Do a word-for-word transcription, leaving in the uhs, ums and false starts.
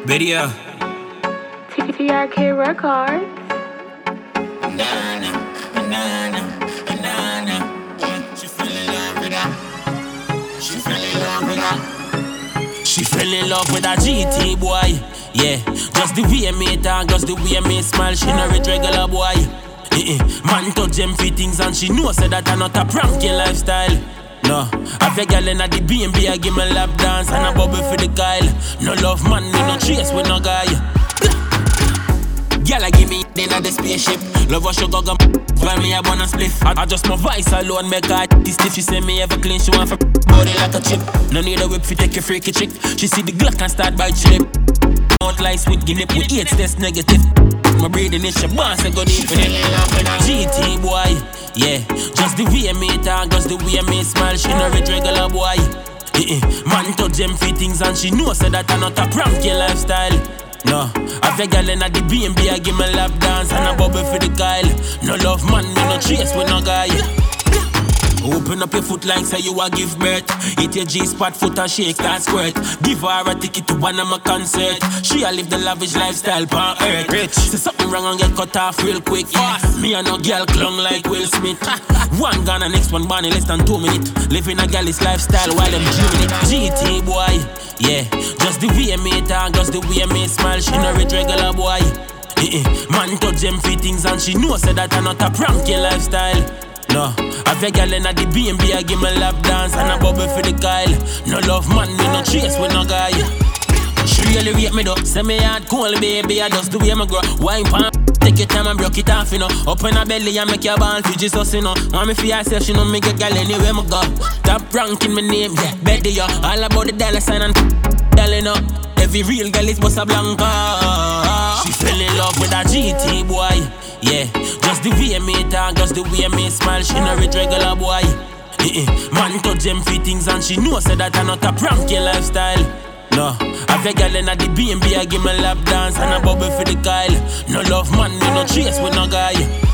Video. T R K Records. Banana, banana, banana. She fell in love with that. She fell in love with that. She fell in love with a G T boy. Yeah, just the way me talk, just the way me smile. She not rich regular boy. Uh-uh. Man touch them fittings and she know say that I not a pranky lifestyle. No, I feel girl in the B and B, I give me lap dance and a bubble for the Kyle. No love man, me no chase with no guy. Girl, I give me in the spaceship. Love what she go go while me I wanna spliff. I, I just my voice alone make her stiff. She say me ever clean, she want for body like a chip. No need a whip fi take a freaky chick. She see the Glock and start by chip. Out like sweet guinea with eight test negative. My breathing is your boss, I go deep in it. G T boy, yeah. Just the way me talk, just the way me smile. She no rich regular boy. Uh-uh. Man touch them fittings and she know say that I not a pranky lifestyle. No, I feel girl in the B and B, I give me lap dance and a bubble for the Kyle. No love man, me no chase with no guy. Open up your foot like say you a give birth. Hit your G-spot foot and shake that squirt. Give her a ticket to one of my concert. She a live the lavish lifestyle on earth. Rich, say something wrong and get cut off real quick. Fast. Me and no girl clung like Will Smith. One gun and next one born in less than two minutes. Living a girl's lifestyle while I'm dreaming it. G T boy, yeah. Just the way me talk, just the way me smile. She no rich regular boy. Uh-uh. Man touch them fittings and she know say that I not a pranky lifestyle. No, I feel girl in the B and B, I give me lap dance and a bubble for the Kyle. No love man, me no chase with no guy. She really rate me though, say me hard cool baby, I just the way me grow. Wine pan, take your time and broke it off, you know. Open her belly and make your ball for Jesus, you know. Want me for yourself, she know me get girl anywhere me go. Top rank in my name, yeah, better yo. All about the dollar sign and darling up. Every real girl is Bossa Blanca. She fell in love with a G T boy. Yeah, just the way me talk, just the way me smile. She no rich regular boy. Uh-uh. Man touch them fittings and she know say that I not a pranky lifestyle. No, I feel girl in the B and B, I give me lap dance and a bubble for the Kyle. No love man, me no chase with no guy.